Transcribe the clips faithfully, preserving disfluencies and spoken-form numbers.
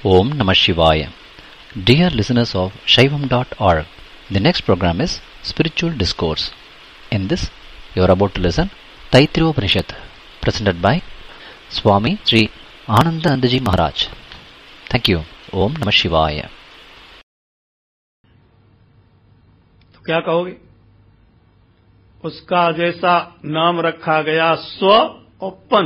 Om Namah Shivaya. Dear listeners of Shaivam dot org, the next program is Spiritual Discourse. In this, you are about to listen Taittiriya Upanishad, presented by Swami Sri Anandanandaji Maharaj. Thank you. Om Namah Shivaya. तो क्या कहोगे? उसका जैसा नाम रखा गया स्व और पन,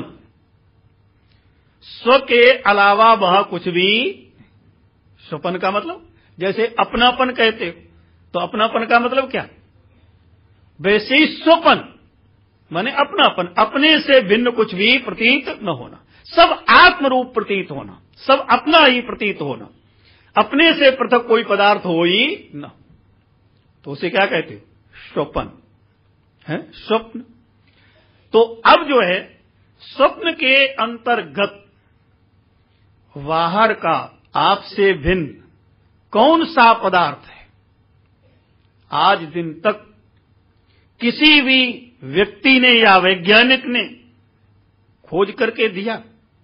स्व के अलावा वह कुछ भी, स्वपन का मतलब जैसे अपनापन कहते हो, तो अपनापन का मतलब क्या? वैसे ही स्वपन माने अपनापन, अपने से भिन्न कुछ भी प्रतीत न होना, सब आत्मरूप प्रतीत होना, सब अपना ही प्रतीत होना, अपने से पृथक कोई पदार्थ हो ही न, तो उसे क्या कहते हो? स्वपन है, स्वप्न। तो अब जो है स्वप्न के अंतर्गत बाहर का आपसे भिन्न कौन सा पदार्थ है? आज दिन तक किसी भी व्यक्ति ने या वैज्ञानिक ने खोज करके दिया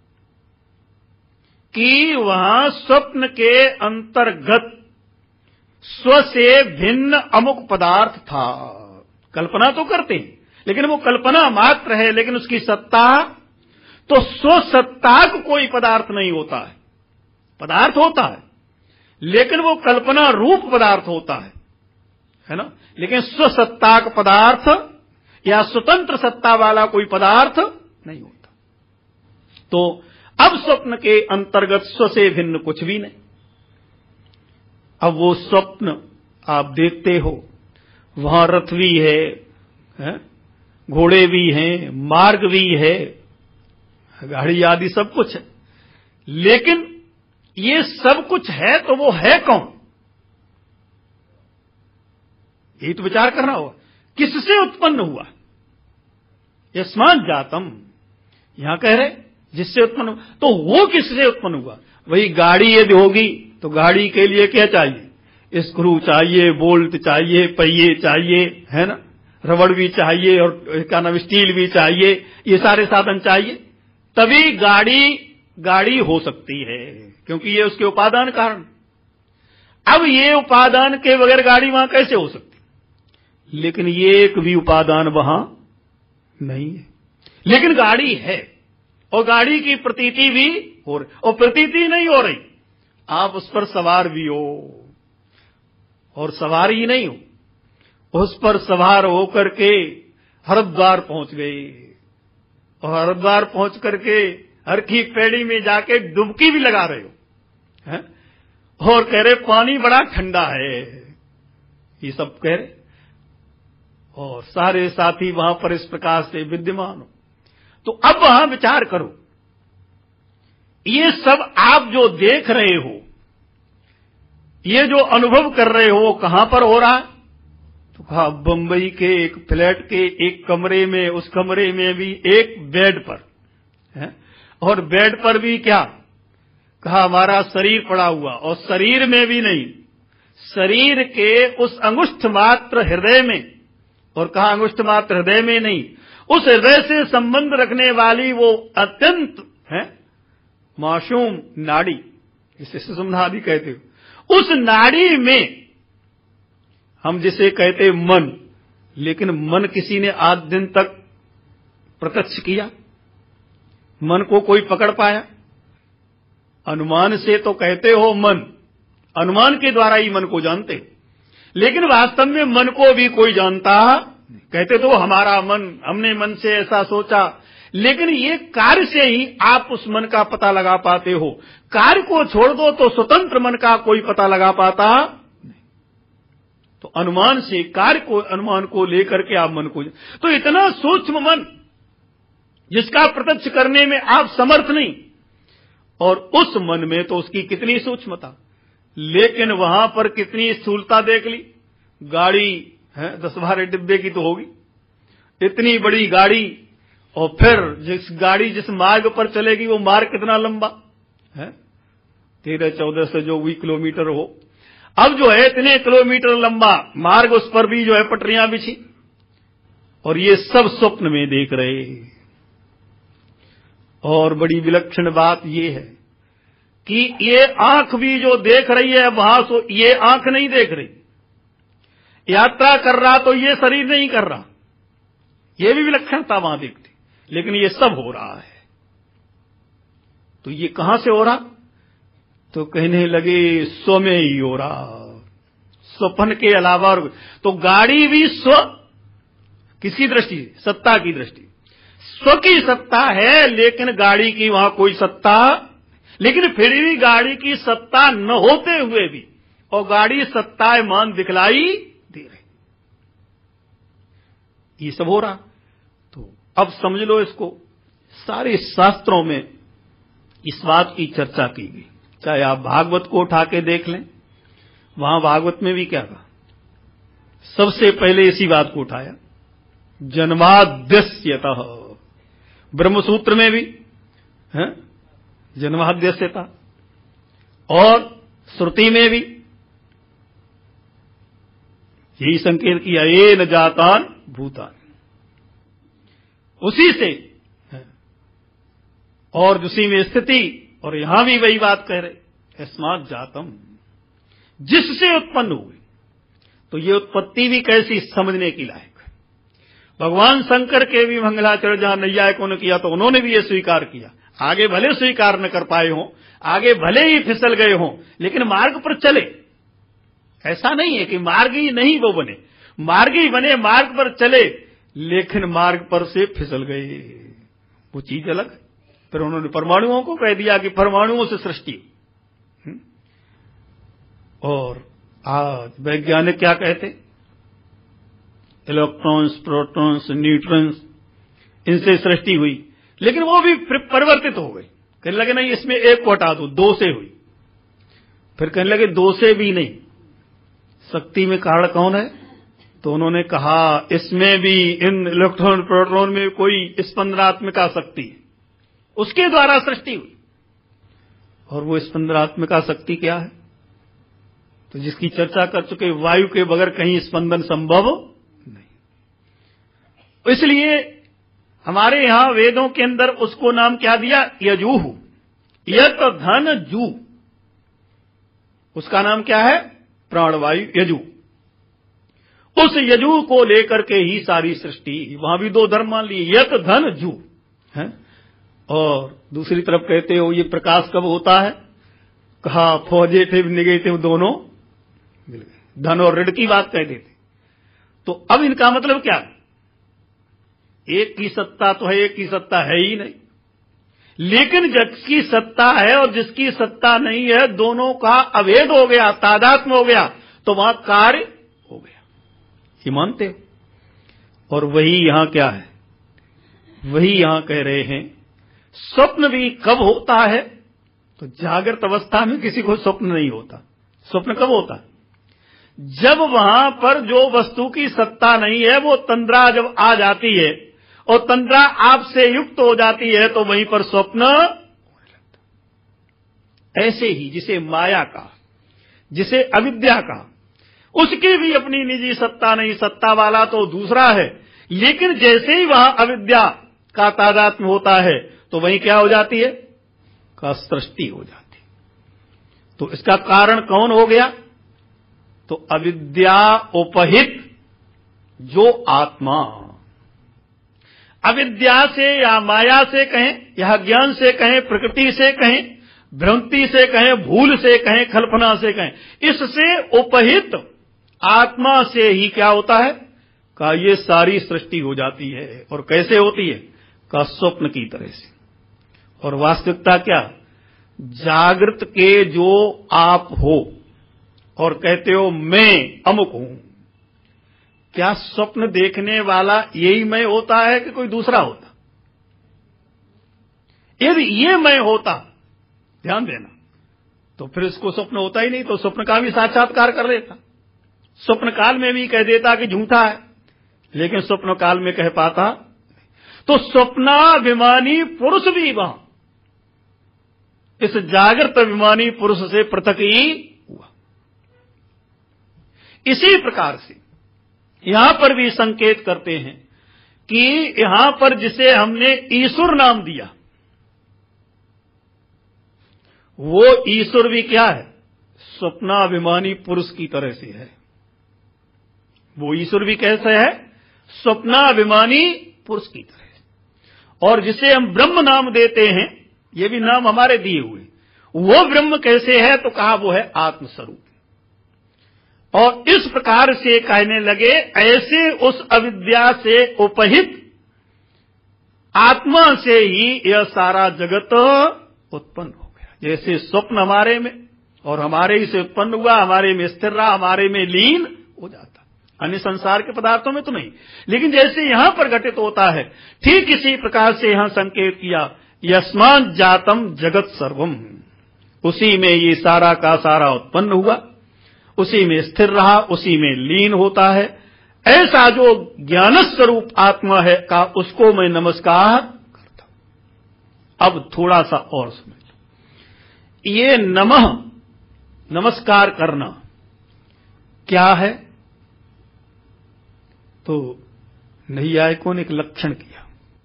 कि वहां स्वप्न के अंतर्गत स्व से भिन्न अमुक पदार्थ था। कल्पना तो करते हैं, लेकिन वो कल्पना मात्र है, लेकिन उसकी सत्ता, तो स्व सत्ता को कोई पदार्थ नहीं होता है, पदार्थ होता है लेकिन वो कल्पना रूप पदार्थ होता है, है ना। लेकिन स्व सत्ता का पदार्थ या स्वतंत्र सत्ता वाला कोई पदार्थ नहीं होता। तो अब स्वप्न के अंतर्गत स्व से भिन्न कुछ भी नहीं। अब वो स्वप्न आप देखते हो, वहां रथ भी है, है? घोड़े भी हैं, मार्ग भी है, गाड़ी आदि सब कुछ है, लेकिन ये सब कुछ है तो वो है कौन? यही तो विचार करना होगा। किससे उत्पन्न हुआ? यस्मात् जातम, यहां कह रहे जिससे उत्पन्न हुआ, तो वो किससे उत्पन्न हुआ? वही गाड़ी यदि होगी तो गाड़ी के लिए क्या चाहिए? स्क्रू चाहिए, बोल्ट चाहिए, पहिए चाहिए, है ना, रबड़ भी चाहिए और क्या नाम स्टील भी चाहिए, ये सारे साधन चाहिए, तभी गाड़ी गाड़ी हो सकती है, क्योंकि ये उसके उपादान कारण। अब ये उपादान के बगैर गाड़ी वहां कैसे हो सकती? लेकिन ये एक भी उपादान वहां नहीं है, लेकिन गाड़ी है और गाड़ी की प्रतीति भी हो रही, और प्रतीति नहीं हो रही, आप उस पर सवार भी हो, और सवार ही नहीं हो, उस पर सवार होकर के हरिद्वार पहुंच गए, और हरिद्वार पहुंच करके हर की पेड़ी में जाके डुबकी भी लगा रहे हो, हैं? और कह रहे पानी बड़ा ठंडा है, ये सब कह रहे, और सारे साथी वहां पर इस प्रकार से विद्यमान हो। तो अब वहां विचार करो, ये सब आप जो देख रहे हो, ये जो अनुभव कर रहे हो, वो कहां पर हो रहा है? तो कहा बंबई के एक फ्लैट के एक कमरे में, उस कमरे में भी एक बेड पर है, और बेड पर भी क्या कहा? हमारा शरीर पड़ा हुआ, और शरीर में भी नहीं, शरीर के उस अंगुष्ठ मात्र हृदय में, और कहा अंगुष्ठ मात्र हृदय में नहीं, उस हृदय से संबंध रखने वाली वो अत्यंत है मासूम नाड़ी, जिसे सुषुम्ना आदि कहते हो, उस नाड़ी में हम जिसे कहते मन, लेकिन मन किसी ने आज दिन तक प्रत्यक्ष किया? मन को कोई पकड़ पाया? अनुमान से तो कहते हो मन, अनुमान के द्वारा ही मन को जानते, लेकिन वास्तव में मन को भी कोई जानता? कहते तो हमारा मन, हमने मन से ऐसा सोचा, लेकिन ये कार्य से ही आप उस मन का पता लगा पाते हो। कार्य को छोड़ दो तो स्वतंत्र मन का कोई पता लगा पाता नहीं। तो अनुमान से, कार्य को, अनुमान को लेकर के आप मन को, तो इतना सूक्ष्म मन जिसका प्रत्यक्ष करने में आप समर्थ नहीं, और उस मन में तो उसकी कितनी सूक्ष्मता, लेकिन वहां पर कितनी स्थूलता देख ली। गाड़ी है दस बारह डिब्बे की तो होगी, इतनी बड़ी गाड़ी, और फिर जिस गाड़ी जिस मार्ग पर चलेगी वो मार्ग कितना लंबा है, तेरह चौदह सौ जो भी किलोमीटर हो। अब जो है इतने किलोमीटर लंबा मार्ग, उस पर भी जो है पटरियां बिछी, और ये सब स्वप्न में देख रहे। और बड़ी विलक्षण बात ये है कि ये आंख भी जो देख रही है वहां, सो ये आंख नहीं देख रही। यात्रा कर रहा तो ये शरीर नहीं कर रहा, ये भी विलक्षणता वहां दिखती, लेकिन ये सब हो रहा है। तो ये कहां से हो रहा? तो कहने लगे स्व में ही हो रहा, स्वप्न के अलावा। और तो गाड़ी भी स्व, किसकी दृष्टि? सत्ता की दृष्टि। स्व की सत्ता है, लेकिन गाड़ी की वहां कोई सत्ता, लेकिन फिर भी गाड़ी की सत्ता न होते हुए भी और गाड़ी सत्ताएं मान दिखलाई दे रही, ये सब हो रहा। तो अब समझ लो इसको, सारे शास्त्रों में इस बात की चर्चा की गई। चाहे आप भागवत को उठा के देख लें, वहां भागवत में भी क्या कहा? सबसे पहले इसी बात को उठाया, जन्माद्यस्यतः। ब्रह्मसूत्र में भी है जन्माद्यस्यता, और श्रुति में भी यही संकेत किया, ये न जातान भूतान, उसी से है। और उसी में स्थिति, और यहां भी वही बात कह रहे, अस्मात् जातम, जिससे उत्पन्न हुए। तो ये उत्पत्ति भी कैसी, समझने की लायक है। भगवान शंकर के भी मंगलाचरण जहां नैयायिकों ने किया तो उन्होंने भी ये स्वीकार किया। आगे भले स्वीकार न कर पाए हों, आगे भले ही फिसल गए हों, लेकिन मार्ग पर चले। ऐसा नहीं है कि मार्ग ही नहीं वो बने, मार्ग ही बने, मार्ग पर चले, लेकिन मार्ग पर से फिसल गए, वो चीज अलग है। फिर उन्होंने परमाणुओं को कह दिया कि परमाणुओं से सृष्टि। और आज वैज्ञानिक क्या कहते? इलेक्ट्रॉन्स, प्रोटॉन्स, न्यूट्रॉन्स, इनसे सृष्टि हुई, लेकिन वो भी परिवर्तित हो गए। कहने लगे नहीं, इसमें एक को हटा दो, दो से हुई। फिर कहने लगे दो से भी नहीं, शक्ति में कारण कौन है? तो उन्होंने कहा इसमें भी, इन इलेक्ट्रॉन प्रोटॉन में कोई स्पंदनात्मिका शक्ति है, उसके द्वारा सृष्टि हुई। और वो स्पंदनात्मिका शक्ति क्या है? तो जिसकी चर्चा कर चुके, वायु के बगैर कहीं स्पंदन संभव नहीं। इसलिए हमारे यहां वेदों के अंदर उसको नाम क्या दिया? यजूह, यत धन जू, उसका नाम क्या है? प्राणवायु, यजु। उस यजु को लेकर के ही सारी सृष्टि, वहां भी दो धर्म मान लिए, यत धन जू है। और दूसरी तरफ कहते हो ये प्रकाश कब होता है? कहा पॉजिटिव नेगेटिव दोनों मिल गए, धन और ऋण की बात कह देते। तो अब इनका मतलब क्या? एक की सत्ता तो है, एक की सत्ता है ही नहीं, लेकिन जिसकी सत्ता है और जिसकी सत्ता नहीं है, दोनों का अभेद हो गया, तादात्म्य हो गया, तो वहां कार्य हो गया, ये मानते हो? और वही यहां क्या है? वही यहां कह रहे हैं, स्वप्न भी कब होता है? तो जागृत अवस्था में किसी को स्वप्न नहीं होता। स्वप्न कब होता है? जब वहां पर जो वस्तु की सत्ता नहीं है, वो तंद्रा जब आ जाती है और तंद्रा आपसे युक्त हो जाती है, तो वहीं पर स्वप्न होने लगता। ऐसे ही जिसे माया का, जिसे अविद्या का, उसकी भी अपनी निजी सत्ता नहीं, सत्ता वाला तो दूसरा है, लेकिन जैसे ही वहां अविद्या का तादात्म्य होता है, तो वहीं क्या हो जाती है? का सृष्टि हो जाती है। तो इसका कारण कौन हो गया? तो अविद्या उपहित जो आत्मा, अविद्या से या माया से कहें, या ज्ञान से कहें, प्रकृति से कहें, भ्रांति से कहें, भूल से कहें, कल्पना से कहें, इससे उपहित आत्मा से ही क्या होता है? का ये सारी सृष्टि हो जाती है। और कैसे होती है? का स्वप्न की तरह से। और वास्तविकता क्या? जागृत के जो आप हो और कहते हो मैं अमुक हूं, क्या स्वप्न देखने वाला यही मैं होता है कि कोई दूसरा होता? यदि ये मैं होता, ध्यान देना, तो फिर इसको स्वप्न होता ही नहीं, तो स्वप्न का भी साक्षात्कार कर लेता। स्वप्न काल में भी कह देता कि झूठा है, लेकिन स्वप्न काल में कह पाता। तो स्वप्नाभिमानी पुरुष भी वहां इस जागृत अभिमानी पुरुष से पृथक ही हुआ। इसी प्रकार से यहां पर भी संकेत करते हैं कि यहां पर जिसे हमने ईश्वर नाम दिया, वो ईश्वर भी क्या है? स्वप्नाभिमानी पुरुष की तरह से है। वो ईश्वर भी कैसे है? स्वप्नाभिमानी पुरुष की तरह। और जिसे हम ब्रह्म नाम देते हैं, ये भी नाम हमारे दिए हुए, वो ब्रह्म कैसे है? तो कहा वो है आत्मस्वरूप। और इस प्रकार से कहने लगे, ऐसे उस अविद्या से उपहित आत्मा से ही यह सारा जगत उत्पन्न हो गया। जैसे स्वप्न हमारे में और हमारे ही से उत्पन्न हुआ, हमारे में स्थिर रहा, हमारे में लीन हो जाता, अन्य संसार के पदार्थों में तो नहीं। लेकिन जैसे यहां पर घटित होता है, ठीक इसी प्रकार से यहां संकेत किया, यस्मात् जातम जगत सर्वम, उसी में ये सारा का सारा उत्पन्न हुआ, उसी में स्थिर रहा, उसी में लीन होता है। ऐसा जो ज्ञान स्वरूप आत्मा है का, उसको मैं नमस्कार करता हूं। अब थोड़ा सा और समझ लो, ये नमः, नमस्कार करना क्या है? तो नैयायिकों ने एक लक्षण किया।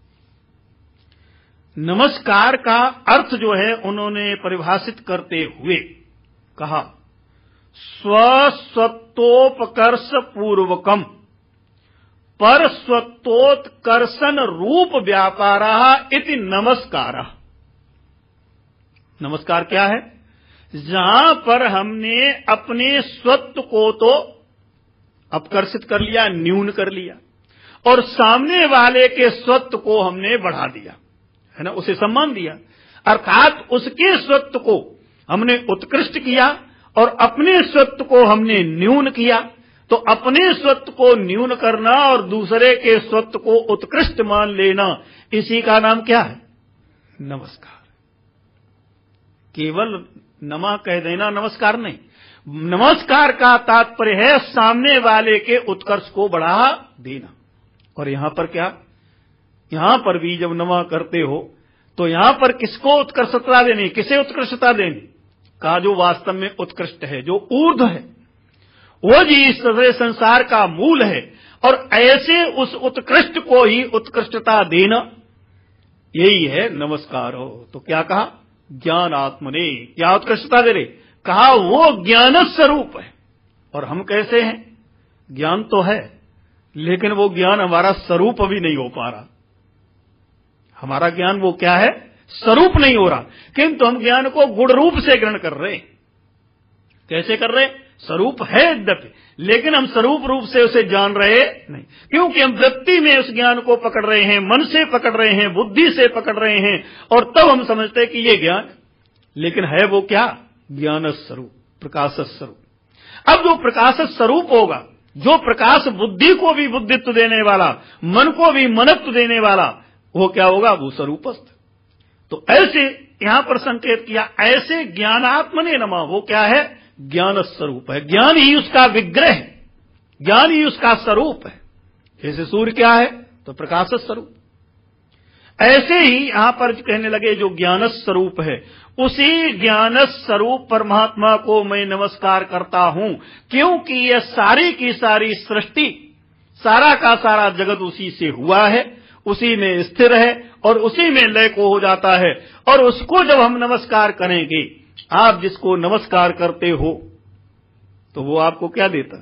नमस्कार का अर्थ जो है उन्होंने परिभाषित करते हुए कहा, स्वस्वत्वोपकर्ष पूर्वकम पर स्वत्वोत्कर्षण रूप व्यापारा इति नमस्कार। नमस्कार क्या है? जहां पर हमने अपने स्वत्व को तो अपकर्षित कर लिया, न्यून कर लिया, और सामने वाले के स्वत्व को हमने बढ़ा दिया, है ना, उसे सम्मान दिया, अर्थात उसके स्वत्व को हमने उत्कृष्ट किया और अपने स्वत्व को हमने न्यून किया। तो अपने स्वत्व को न्यून करना और दूसरे के स्वत्व को उत्कृष्ट मान लेना, इसी का नाम क्या है? नमस्कार। केवल नमः कह देना नमस्कार नहीं। नमस्कार का तात्पर्य है सामने वाले के उत्कर्ष को बढ़ा देना। और यहां पर क्या? यहां पर भी जब नमः करते हो तो यहां पर किसको उत्कृष्टता देनी, किसे उत्कृष्टता देनी? का जो वास्तव में उत्कृष्ट है, जो ऊर्ध्व है, वो जी इस सारे संसार का मूल है। और ऐसे उस उत्कृष्ट को ही उत्कृष्टता देना, यही है नमस्कार हो। तो क्या कहा? ज्ञान आत्मने। क्या उत्कृष्टता दे रहे? कहा वो ज्ञान स्वरूप है। और हम कैसे हैं? ज्ञान तो है, लेकिन वो ज्ञान हमारा स्वरूप अभी नहीं हो पा रहा। हमारा ज्ञान वो क्या है? स्वरूप नहीं हो रहा, किंतु हम ज्ञान को गुण रूप से ग्रहण कर रहे हैं। कैसे कर रहे? स्वरूप है यद्यपि, लेकिन हम स्वरूप रूप से उसे जान रहे नहीं, क्योंकि हम वृत्ति में उस ज्ञान को पकड़ रहे हैं, मन से पकड़ रहे हैं, बुद्धि से पकड़ रहे हैं, और तब हम समझते हैं कि ये ज्ञान, लेकिन है वो क्या? ज्ञान स्वरूप, प्रकाश स्वरूप। अब जो प्रकाश स्वरूप होगा, जो प्रकाश बुद्धि को भी बुद्धित्व देने वाला, मन को भी मनत्व देने वाला, वो क्या होगा? वो स्वरूपस्थ। तो ऐसे यहां पर संकेत किया, ऐसे ज्ञानात्मने नमः। वो क्या है? ज्ञान स्वरूप है। ज्ञान ही उसका विग्रह है, ज्ञान ही उसका स्वरूप है। जैसे सूर्य क्या है? तो प्रकाश स्वरूप। ऐसे ही यहां पर कहने लगे जो ज्ञान स्वरूप है, उसी ज्ञान स्वरूप परमात्मा को मैं नमस्कार करता हूं, क्योंकि यह सारी की सारी सृष्टि, सारा का सारा जगत उसी से हुआ है, उसी में स्थिर है और उसी में लय को हो जाता है। और उसको जब हम नमस्कार करेंगे, आप जिसको नमस्कार करते हो तो वो आपको क्या देता?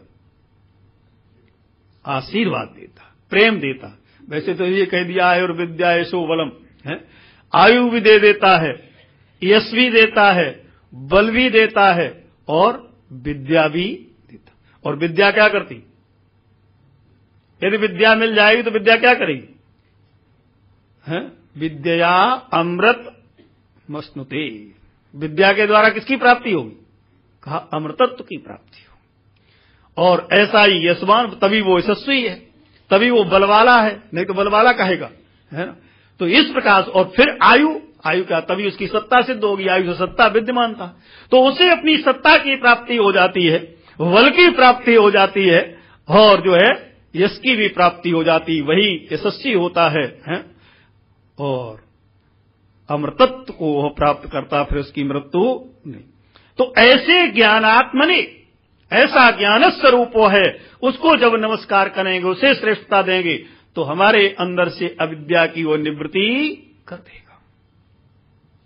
आशीर्वाद देता, प्रेम देता। वैसे तो ये कह दिया आयुर्विद्या यशो बलम है, आयु भी दे देता है, यश भी देता है, बल भी देता है और विद्या भी देता। और विद्या क्या करती? यदि विद्या मिल जाएगी तो विद्या क्या करेगी? है विद्या अमृत मश्नुते। विद्या के द्वारा किसकी प्राप्ति होगी? कहा अमृतत्व की प्राप्ति होगी। और ऐसा ही यशवान, तभी वो यशस्वी है, तभी वो बलवाला है, नहीं तो बलवाला कहेगा, है ना। तो इस प्रकार, और फिर आयु, आयु का तभी उसकी सत्ता सिद्ध होगी, आयु से सत्ता विद्यमान था, तो उसे अपनी सत्ता की प्राप्ति हो जाती है, बल की प्राप्ति हो जाती है, और जो है यश की भी प्राप्ति हो जाती, वही यशस्वी होता है, है? और अमृतत्व को वह प्राप्त करता, फिर उसकी मृत्यु नहीं। तो ऐसे ज्ञानात्मने, ऐसा ज्ञान स्वरूप है, उसको जब नमस्कार करेंगे, उसे श्रेष्ठता देंगे, तो हमारे अंदर से अविद्या की वो निवृत्ति कर देगा।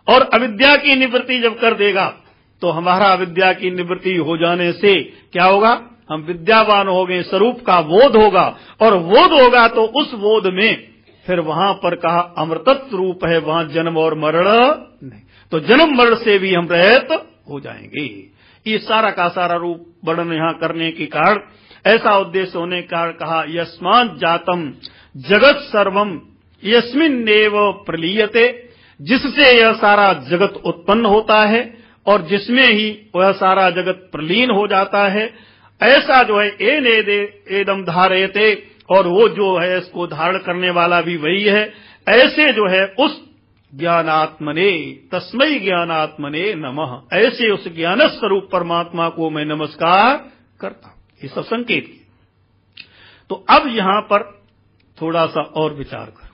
और अविद्या की निवृत्ति जब कर देगा तो हमारा अविद्या की निवृत्ति हो जाने से क्या होगा, हम विद्यावान हो गए, स्वरूप का बोध होगा, और बोध होगा तो उस बोध में फिर वहां पर कहा अमृतत्व रूप है, वहां जन्म और मरण नहीं, तो जन्म मरण से भी हम रहित हो जाएंगे। ये सारा का सारा रूप वर्णन यहां करने के कारण, ऐसा उद्देश्य होने के कारण कहा यस्मात् जातम जगत सर्वम यस्मिन्नेव प्रलीयते, जिससे यह सारा जगत उत्पन्न होता है और जिसमें ही वह सारा जगत प्रलीन हो जाता है। ऐसा जो है एन एदम धारयते, और वो जो है इसको धारण करने वाला भी वही है। ऐसे जो है उस ज्ञानात्मने तस्मै ज्ञानात्मने नमः, ऐसे उस ज्ञान स्वरूप परमात्मा को मैं नमस्कार करता हूं। ये सब संकेत किए। तो अब यहां पर थोड़ा सा और विचार करो,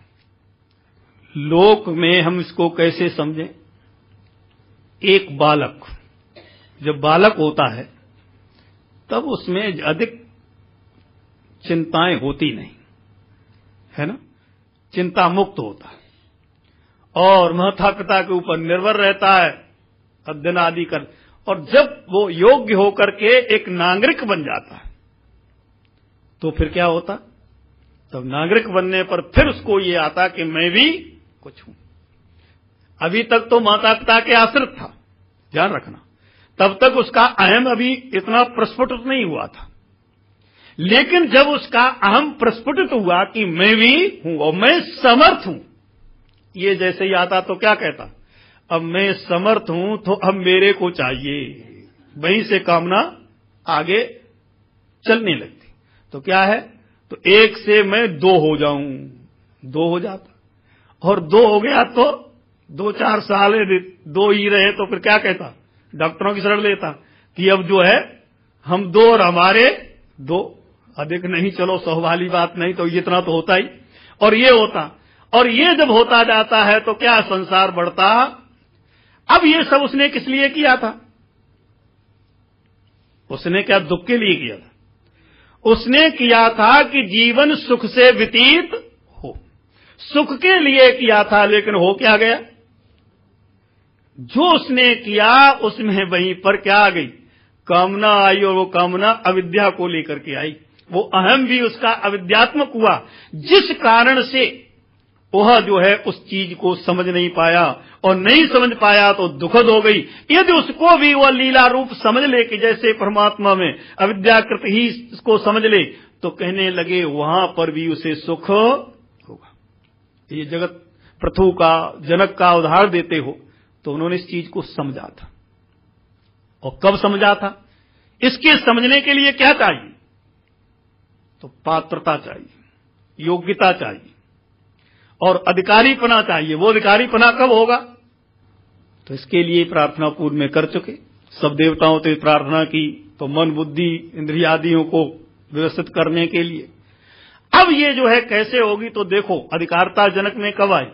लोक में हम इसको कैसे समझें। एक बालक जब बालक होता है तब उसमें अधिक चिंताएं होती नहीं है ना, चिंता मुक्त होता है और माता पिता के ऊपर निर्भर रहता है, अध्ययन आदि कर। और जब वो योग्य होकर के एक नागरिक बन जाता है तो फिर क्या होता, तब नागरिक बनने पर फिर उसको ये आता कि मैं भी कुछ हूं। अभी तक तो माता पिता के आश्रित था, ध्यान रखना, तब तक उसका अहम अभी इतना प्रस्फुटित नहीं हुआ था। लेकिन जब उसका अहम प्रस्फुटित हुआ कि मैं भी हूं और मैं समर्थ हूं, ये जैसे ही आता तो क्या कहता, अब मैं समर्थ हूं तो अब मेरे को चाहिए, वहीं से कामना आगे चलने लगती। तो क्या है, तो एक से मैं दो हो जाऊं, दो हो जाता, और दो हो गया तो दो चार साल दो ही रहे तो फिर क्या कहता, डॉक्टरों की शरण लेता कि अब जो है हम दो और हमारे दो, अधिक नहीं, चलो सौ वाली बात नहीं तो इतना तो होता ही। और ये होता, और ये जब होता जाता है तो क्या संसार बढ़ता। अब ये सब उसने किस लिए किया था, उसने क्या दुख के लिए किया था, उसने किया था कि जीवन सुख से व्यतीत हो, सुख के लिए किया था। लेकिन हो क्या गया, जो उसने किया उसमें वहीं पर क्या आ गई, कामना आई, और वो कामना अविद्या को लेकर के आई। वो अहम भी उसका अविद्यात्मक हुआ, जिस कारण से वह जो है उस चीज को समझ नहीं पाया, और नहीं समझ पाया तो दुखद हो गई। यदि उसको भी वह लीला रूप समझ ले कि जैसे परमात्मा में अविद्याकृत ही इसको समझ ले, तो कहने लगे वहां पर भी उसे सुख होगा। ये जगत पृथु का जनक का उदाहरण देते हो तो उन्होंने इस चीज को समझा था। और कब समझा था, इसके समझने के लिए क्या चाहिए, तो पात्रता चाहिए, योग्यता चाहिए और अधिकारीपना चाहिए। वो अधिकारीपना कब होगा, तो इसके लिए प्रार्थना पूर्व में कर चुके, सब देवताओं से प्रार्थना की तो मन बुद्धि इंद्रियादियों को व्यवस्थित करने के लिए। अब ये जो है कैसे होगी, तो देखो अधिकारता जनक में कब आई,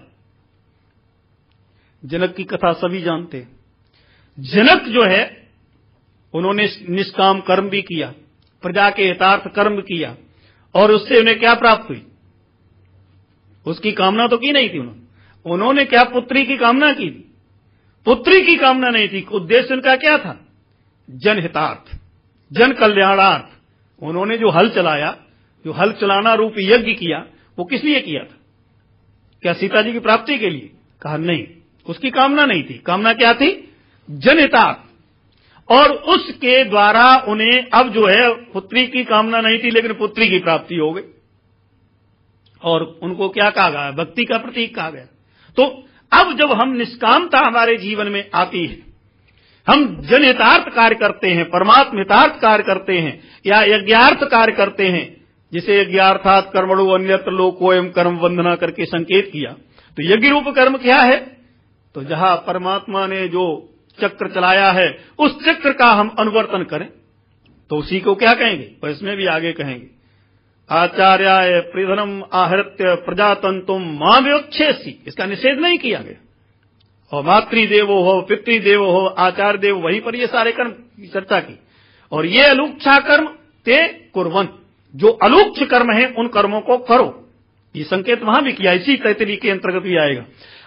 जनक की कथा सभी जानते हैं। जनक जो है उन्होंने निष्काम कर्म भी किया, प्रजा के हितार्थ कर्म किया, और उससे उन्हें क्या प्राप्त हुई, उसकी कामना तो की नहीं थी उन्होंने। उन्होंने क्या पुत्री की कामना की थी, पुत्री की कामना नहीं थी। उद्देश्य उनका क्या था, जनहितार्थ, जन कल्याणार्थ। उन्होंने जो हल चलाया, जो हल चलाना रूप यज्ञ किया, वो किस लिए किया था, क्या सीता जी की प्राप्ति के लिए, कहा नहीं, उसकी कामना नहीं थी। कामना क्या थी, जनहितार्थ। और उसके द्वारा उन्हें अब जो है पुत्री की कामना नहीं थी, लेकिन पुत्री की प्राप्ति हो गई, और उनको क्या कहा गया, भक्ति का प्रतीक कहा गया। तो अब जब हम निष्कामता हमारे जीवन में आती है, हम जनहितार्थ कार्य करते हैं, परमात्म हितार्थ कार्य करते हैं, या यज्ञार्थ कार्य करते हैं, जिसे यज्ञार्थात कर्मणो अन्यत्र लोकोयम कर्म वंदना करके संकेत किया। तो यज्ञ रूप कर्म क्या है, तो जहां परमात्मा ने जो चक्र चलाया है उस चक्र का हम अनुवर्तन करें, तो उसी को क्या कहेंगे, और इसमें भी आगे कहेंगे आचार्याय प्रिधनम आहृत्य प्रजातंतुम मां विवक्षेसी, इसका निषेध नहीं किया गया। और मातृदेवो हो, पितृदेवो हो, आचार्य देव, वहीं पर ये सारे कर्म की चर्चा की। और ये अलूक्षा कर्म ते कुर्वन्, जो अलूक्ष कर्म है उन कर्मों को करो, ये संकेत वहां भी किया, इसी तैतरी के अंतर्गत भी आएगा।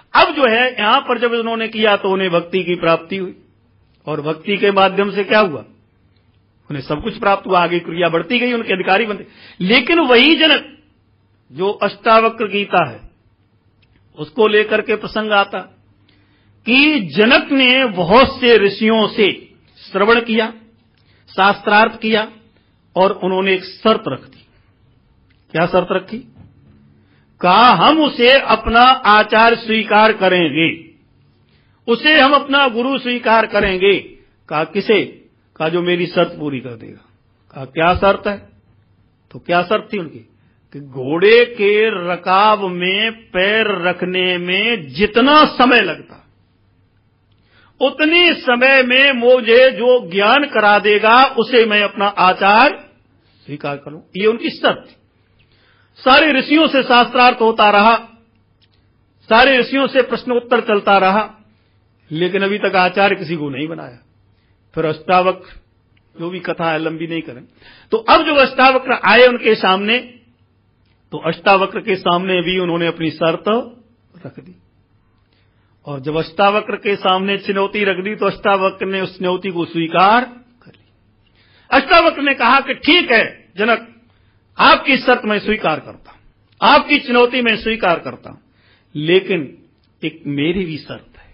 अब जो है यहां पर जब उन्होंने किया तो उन्हें भक्ति की प्राप्ति हुई, और भक्ति के माध्यम से क्या हुआ, उन्हें सब कुछ प्राप्त हुआ, आगे क्रिया बढ़ती गई, उनके अधिकारी बनते। लेकिन वही जनक जो अष्टावक्र गीता है उसको लेकर के प्रसंग आता कि जनक ने बहुत से ऋषियों से श्रवण किया, शास्त्रार्थ किया, और उन्होंने एक शर्त रख दी। क्या शर्त रखी? कहा हम उसे अपना आचार्य स्वीकार करेंगे, उसे हम अपना गुरु स्वीकार करेंगे। कहा किसे? कहा जो मेरी शर्त पूरी कर देगा। कहा क्या शर्त है? तो क्या शर्त थी उनकी कि घोड़े के रकाब में पैर रखने में जितना समय लगता उतनी समय में मुझे जो ज्ञान करा देगा उसे मैं अपना आचार्य स्वीकार करूं। ये उनकी शर्त थी। सारे ऋषियों से शास्त्रार्थ होता रहा, सारे ऋषियों से प्रश्नोत्तर चलता रहा, लेकिन अभी तक आचार्य किसी को नहीं बनाया। फिर अष्टावक्र, जो भी कथा है लंबी नहीं करें, तो अब जो अष्टावक्र आए उनके सामने, तो अष्टावक्र के सामने भी उन्होंने अपनी शर्त रख दी। और जब अष्टावक्र के सामने चुनौती रख दी तो अष्टावक्र ने उस चुनौती को स्वीकार कर ली। अष्टावक्र ने कहा कि ठीक है जनक, आपकी शर्त मैं स्वीकार करता हूं, आपकी चुनौती मैं स्वीकार करता हूं, लेकिन एक मेरी भी शर्त है।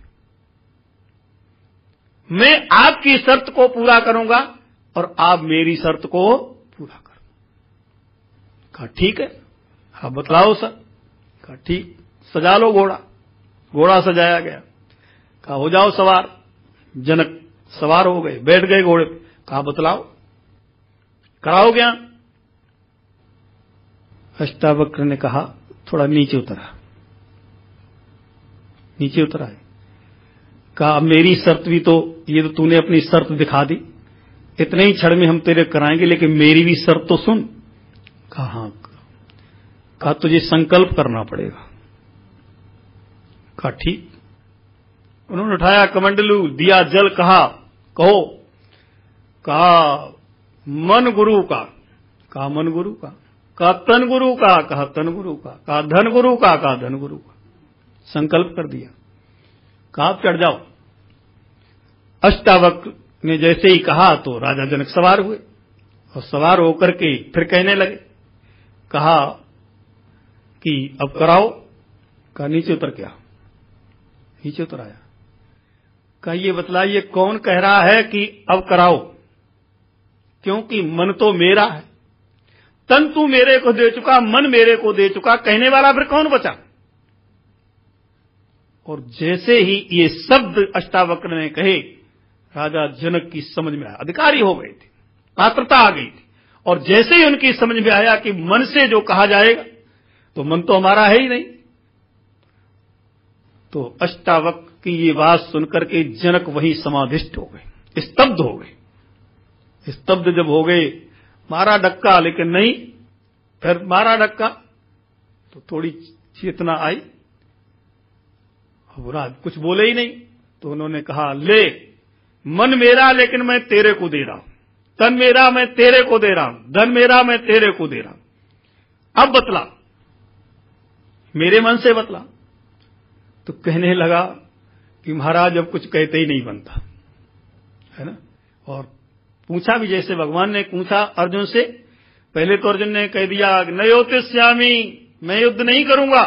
मैं आपकी शर्त को पूरा करूंगा और आप मेरी शर्त को पूरा करो। कहा ठीक है, आप बतलाओ सर। कहा ठीक, सजा लो घोड़ा। घोड़ा सजाया गया। कहा हो जाओ सवार। जनक सवार हो गए, बैठ गए घोड़े पे। कहा बतलाओ, कराओ ज्ञान। अष्टावक्र ने कहा थोड़ा नीचे उतरा, नीचे उतरा है। कहा मेरी शर्त भी तो, ये तो तूने अपनी शर्त दिखा दी, इतने ही क्षण में हम तेरे कराएंगे, लेकिन मेरी भी शर्त तो सुन। कहा हाँ। कहा तुझे संकल्प करना पड़ेगा। कहा ठीक। उन्होंने उठाया कमंडलू, दिया जल, कहा कहो। कहा मन गुरु का। कहा मन गुरु का। कहा तन गुरु का। कहा तन गुरु का। कहा धन गुरु का। कहा धन गुरु का। संकल्प कर दिया। कहा चढ़ जाओ। अष्टावक्र ने जैसे ही कहा तो राजा जनक सवार हुए, और सवार होकर के फिर कहने लगे। कहा कि अब कराओ। कहा नीचे उतर के आओ। नीचे उतर आया। कहा ये बतलाइए कौन कह रहा है कि अब कराओ, क्योंकि मन तो मेरा है, तन तू मेरे को दे चुका, मन मेरे को दे चुका, कहने वाला फिर कौन बचा? और जैसे ही ये शब्द अष्टावक्र ने कहे, राजा जनक की समझ में आया, अधिकारी हो गए थे, पात्रता आ गई थी, और जैसे ही उनकी समझ में आया कि मन से जो कहा जाएगा तो मन तो हमारा है ही नहीं, तो अष्टावक्र की ये बात सुनकर के जनक वहीं समाधिष्ट हो गए, स्तब्ध हो गए। स्तब्ध जब हो गए, मारा डक्का, लेकिन नहीं, फिर मारा डक्का तो थोड़ी चेतना आई। बुरा कुछ बोले ही नहीं, तो उन्होंने कहा ले, मन मेरा लेकिन मैं तेरे को दे रहा हूं, तन मेरा मैं तेरे को दे रहा हूं, धन मेरा मैं तेरे को दे रहा हूं, अब बतला, मेरे मन से बतला। तो कहने लगा कि महाराज अब कुछ कहते ही नहीं बनता है ना। और पूछा भी जैसे भगवान ने पूछा अर्जुन से, पहले तो अर्जुन ने कह दिया नयोतिष्यामि, मैं युद्ध नहीं करूंगा,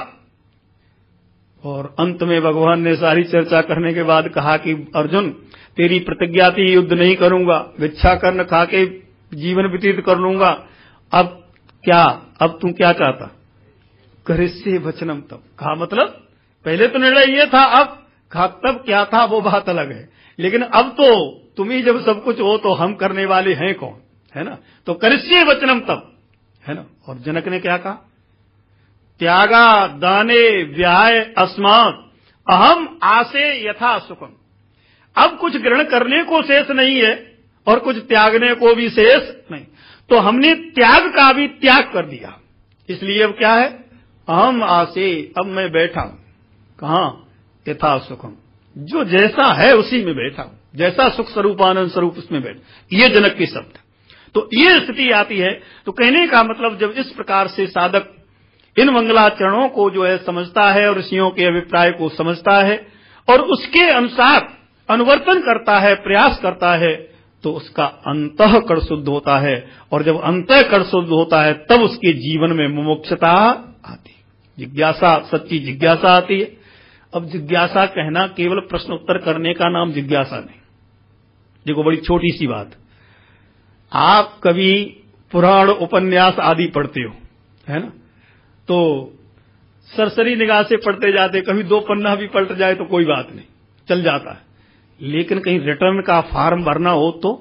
और अंत में भगवान ने सारी चर्चा करने के बाद कहा कि अर्जुन तेरी प्रतिज्ञा थी युद्ध नहीं करूंगा, भिक्षा कर्ण खा के जीवन व्यतीत कर लूंगा, अब क्या, अब तू क्या चाहता? करिष्ये वचनम तब। कहा मतलब पहले तो निर्णय ये था, अब कहा तब क्या था वो बात अलग है, लेकिन अब तो तुम ही जब सब कुछ हो तो हम करने वाले हैं कौन, है ना। तो करिष्ये वचनम तब, है ना। और जनक ने क्या कहा? त्यागा दाने व्याय अस्मात् अहम आसे यथा सुखम। अब कुछ ग्रहण करने को शेष नहीं है और कुछ त्यागने को भी शेष नहीं, तो हमने त्याग का भी त्याग कर दिया, इसलिए अब क्या है? अहम आसे, अब मैं बैठा हूं कहां? यथा सुखम, जो जैसा है उसी में बैठा हूं, जैसा सुख स्वरूप आनंद स्वरूप उसमें बैठ। ये जनक की शब्द। तो ये स्थिति आती है। तो कहने का मतलब जब इस प्रकार से साधक इन मंगलाचरणों को जो है समझता है और ऋषियों के अभिप्राय को समझता है और उसके अनुसार अनुवर्तन करता है, प्रयास करता है, तो उसका अंतःकरण शुद्ध होता है। और जब अंतःकरण शुद्ध होता है तब उसके जीवन में मुमुक्षुता आती है, जिज्ञासा, सच्ची जिज्ञासा आती है। अब जिज्ञासा कहना केवल प्रश्न उत्तर करने का नाम जिज्ञासा नहीं। देखो बड़ी छोटी सी बात, आप कभी पुराण उपन्यास आदि पढ़ते हो, है ना, तो सरसरी निगाह से पढ़ते जाते, कभी दो पन्ना भी पलट जाए तो कोई बात नहीं, चल जाता है। लेकिन कहीं रिटर्न का फॉर्म भरना हो तो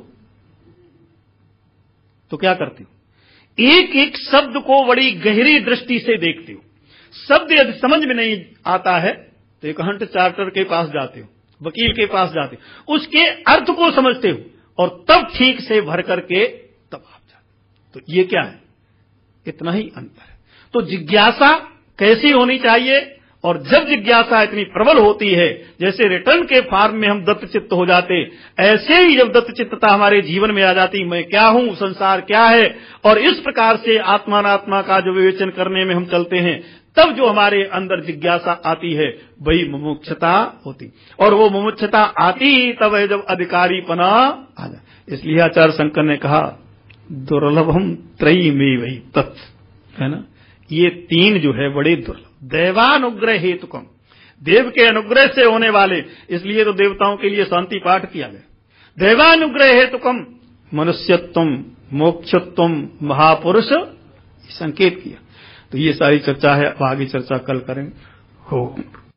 तो क्या करते हो? एक एक शब्द को बड़ी गहरी दृष्टि से देखते हो। शब्द यदि समझ में नहीं आता है तो एक हंट चार्टर के पास जाते हो, वकील के पास जाते हो, उसके अर्थ को समझते हो और तब ठीक से भर करके तब आप जाते। तो ये क्या है? इतना ही अंतर है। तो जिज्ञासा कैसी होनी चाहिए? और जब जिज्ञासा इतनी प्रबल होती है, जैसे रिटर्न के फॉर्म में हम दत्तचित्त हो जाते, ऐसे ही जब दत्तचित्तता हमारे जीवन में आ जाती, मैं क्या हूं, संसार क्या है, और इस प्रकार से आत्मानात्मा का जो विवेचन करने में हम चलते हैं, तब जो हमारे अंदर जिज्ञासा आती है वही मुमुक्षुता होती। और वो मुमुक्षुता आती ही तब है जब अधिकारीपना आ जाए। इसलिए आचार्य शंकर ने कहा दुर्लभम त्रयी में वही तत्, है ना, ये तीन जो है बड़े दुर्लभ। देवानुग्रह हेतुकम, देव के अनुग्रह से होने वाले, इसलिए तो देवताओं के लिए शांति पाठ किया गया। देवानुग्रह हेतुकम मनुष्यत्वम मोक्षत्वम महापुरुष संकेत किया। तो ये सारी चर्चा है, अब आगे चर्चा कल करेंगे। हो